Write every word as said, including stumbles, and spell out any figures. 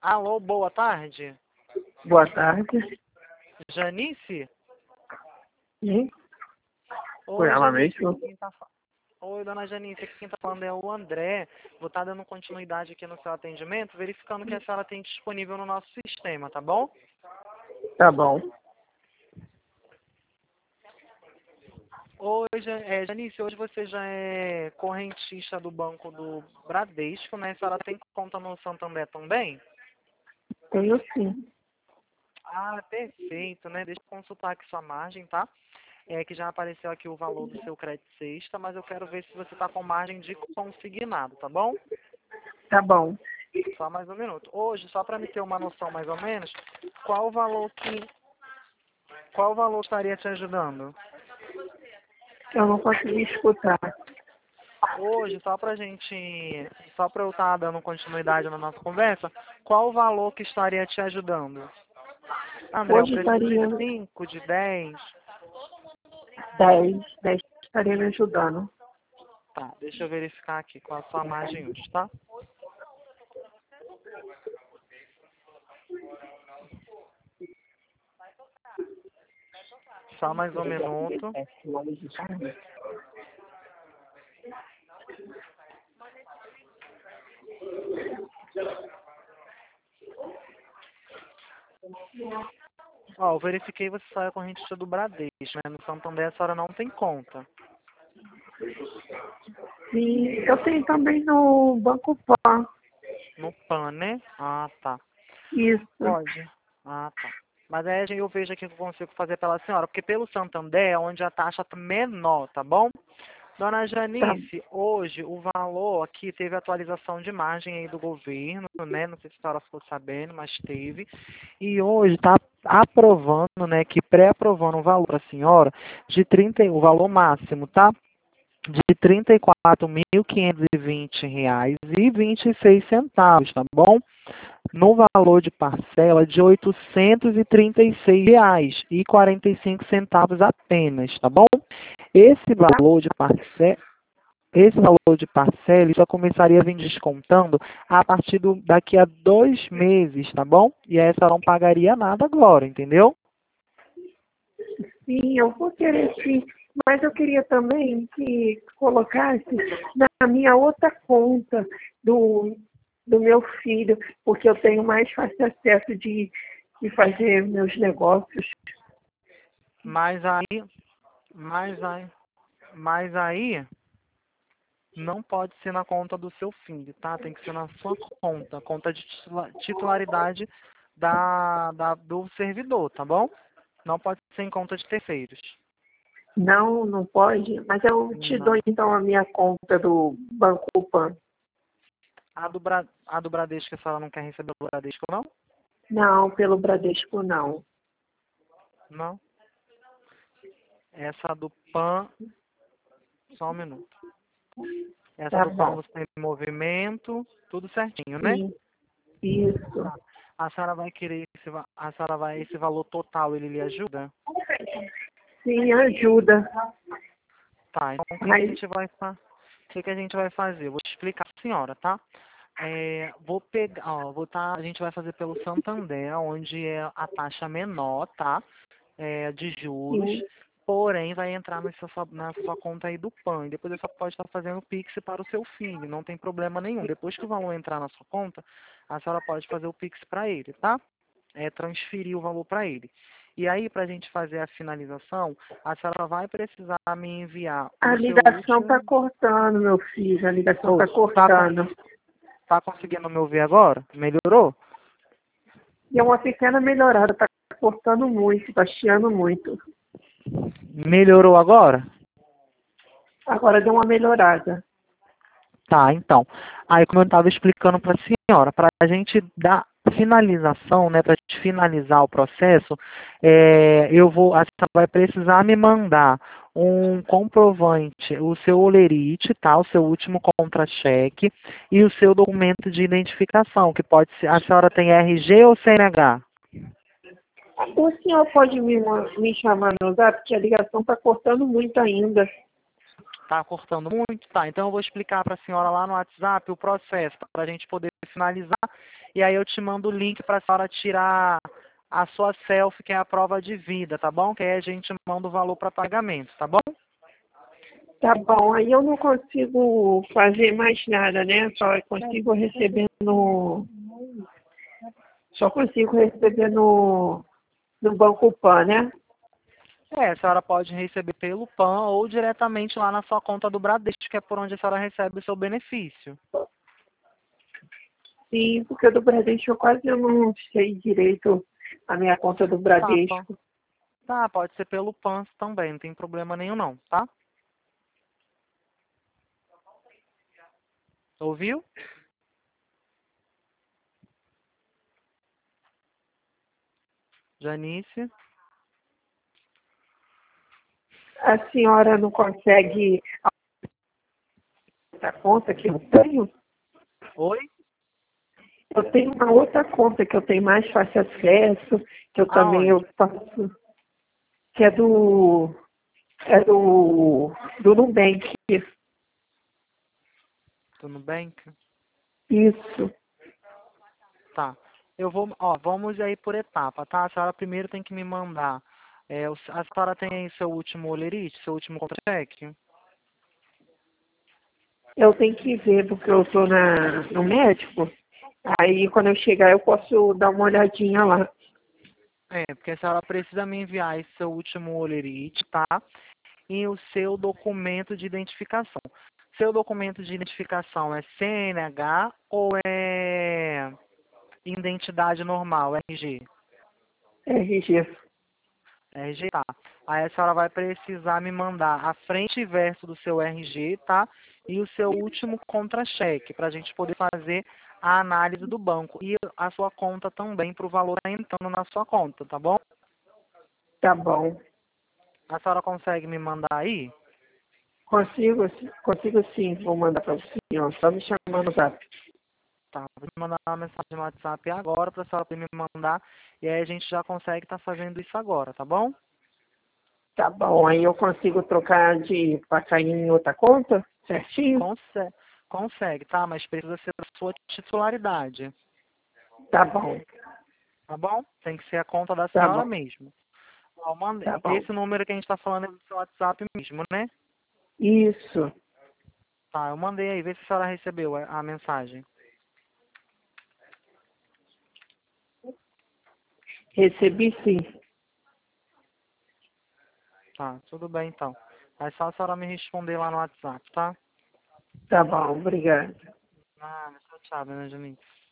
Alô, boa tarde. Boa tarde. Janice? Sim. Foi Oi, ela Janice. mesmo? Quem tá fa- Oi, dona Janice. Aqui quem tá falando é o André. Vou estar dando continuidade aqui no seu atendimento, verificando que a senhora tem disponível no nosso sistema, tá bom? Tá bom. Oi, Ja- é, Janice, hoje você já é correntista do Banco do Bradesco, né? A senhora tem conta no Santander também? Tenho sim. Ah, perfeito, né? Deixa eu consultar aqui sua margem, tá? É que já apareceu aqui o valor do seu crédito sexta, mas eu quero ver se você está com margem de consignado, tá bom? Tá bom. Só mais um minuto. Hoje, só para me ter uma noção mais ou menos, qual o valor que qual o valor estaria te ajudando? Eu não consegui escutar. Hoje, só pra gente, só para eu estar dando continuidade na nossa conversa, qual o valor que estaria te ajudando? André, eu Hoje preciso estaria de cinco, de dez. dez. dez estaria me ajudando. Tá, deixa eu verificar aqui qual a sua margem hoje, tá? Só mais um minuto. Ó, eu verifiquei você só é correntista do Bradesco, né? No Santander a senhora não tem conta. Sim, eu tenho também no Banco Pan. No PAN, né? Ah, tá. Isso. Pode. Ah, tá. Mas aí eu vejo aqui o que eu consigo fazer pela senhora, porque pelo Santander é onde a taxa tá menor, tá bom? Dona Tá. Janice, hoje o valor aqui teve atualização de margem aí do governo, né? Não sei se a senhora ficou sabendo, mas teve. E hoje está aprovando, né? Que pré-aprovando o valor para a senhora de trinta, o valor máximo, tá? De trinta e quatro mil quinhentos e vinte reais e vinte e seis centavos, tá bom? No valor de parcela de oitocentos e trinta e seis reais e quarenta e cinco centavos apenas, tá bom? Esse valor de parcela, esse valor de parcela só começaria a vir descontando a partir do, daqui a dois meses, tá bom? E essa não pagaria nada agora, entendeu? Sim, eu vou querer sim. Mas eu queria também que colocasse na minha outra conta do, do meu filho, porque eu tenho mais fácil acesso de, de fazer meus negócios. Mas aí, mas aí, mas aí não pode ser na conta do seu filho, tá? Tem que ser na sua conta, conta de titula- titularidade da, da, do servidor, tá bom? Não pode ser em conta de terceiros. Não, não pode, mas eu te dou Não. então a minha conta do Banco Pan. A do, Bra, a do Bradesco, a senhora não quer receber do Bradesco, não? Não, pelo Bradesco não. Não. Essa do PAN, só um minuto. Essa Tá do PAN bom. você tem movimento, tudo certinho, né? Sim, isso. Tá. A senhora vai querer esse, va- a senhora vai, esse valor total, ele lhe ajuda? Sim, ajuda. Tá, então o que, que a Mas, gente vai fazer? O que, que a gente vai fazer? Eu vou te explicar pra senhora, tá? É, vou pegar, ó, vou tá, a gente vai fazer pelo Santander, onde é a taxa menor, tá? É, de juros, sim. porém vai entrar na sua, na sua conta aí do PAN. E depois você pode estar fazendo o Pix para o seu filho, não tem problema nenhum. Depois que o valor entrar na sua conta, a senhora pode fazer o Pix para ele, tá? É, transferir o valor para ele. E aí, para a gente fazer a finalização, a senhora vai precisar me enviar A o seu ligação tá último. cortando, meu filho. A ligação Ô, tá tá, con- cortando. tá conseguindo me ouvir agora? Melhorou? E é uma pequena melhorada. Tá cortando muito, tá chiando muito. Melhorou agora? Agora deu uma melhorada. Tá, então. Aí, como eu estava explicando para a senhora, para a gente dar finalização, né, para a gente finalizar o processo, é, eu vou, a senhora vai precisar me mandar um comprovante, o seu olerite, tá, o seu último contra-cheque e o seu documento de identificação, que pode ser, a senhora tem R G ou C N H? O senhor pode me, me chamar no zap, porque a ligação tá cortando muito ainda. Tá cortando muito? Tá, então eu vou explicar para a senhora lá no WhatsApp o processo, para a gente poder finalizar e aí eu te mando o link para a senhora tirar a sua selfie, que é a prova de vida, tá bom? Que aí a gente manda o valor para pagamento, tá bom? Tá bom, aí eu não consigo fazer mais nada, né? Só consigo receber no. Só consigo receber no, no Banco Pan, né? É, a senhora pode receber pelo PAN ou diretamente lá na sua conta do Bradesco, que é por onde a senhora recebe o seu benefício. Sim, porque do Bradesco eu quase não sei direito a minha conta do Tá, PAN. Bradesco. Tá, pode ser pelo PAN também, não tem problema nenhum não, tá? Ouviu? Janice? A senhora não consegue a conta que eu tenho? Oi? Eu tenho uma outra conta que eu tenho mais fácil acesso, que eu também eu Aonde? faço, que é do é do do Nubank. Do Nubank? Isso. Tá. Eu vou, ó, vamos aí por etapa, tá? A senhora primeiro tem que me mandar. É, o- a senhora tem aí seu último olerite, seu último contra-cheque? Eu tenho que ver porque eu estou na no médico. Aí quando eu chegar eu posso dar uma olhadinha lá. É, porque a senhora precisa me enviar esse seu último olerite, tá? E o seu documento de identificação. Seu documento de identificação é C N H ou é identidade normal, R G? R G. R G, tá. Aí a senhora vai precisar me mandar a frente e verso do seu R G, tá? E o seu último contra-cheque, para a gente poder fazer a análise do banco. E a sua conta também, para o valor tá entrando na sua conta, tá bom? Tá bom. A senhora consegue me mandar aí? Consigo, consigo sim, vou mandar para o senhor. Só me chamar no zap. Tá, vou me mandar uma mensagem no WhatsApp agora para a senhora poder me mandar. E aí a gente já consegue estar fazendo isso agora, tá bom? Tá bom, aí eu consigo trocar de para cair em outra conta? Certinho? Consegue, consegue, tá? Mas precisa ser da sua titularidade, Tá bom, tá bom? Tem que ser a conta da tá senhora bom, mesmo. Ó, mandei. tá bom. Esse número que a gente está falando é do seu WhatsApp mesmo, né? Isso, Tá, eu mandei aí. Vê se a senhora recebeu a, a mensagem. recebi sim. Tá, tudo bem então. É só a senhora me responder lá no WhatsApp, tá? Tá bom, obrigado. Ah, tchau, tchau, dona Janice.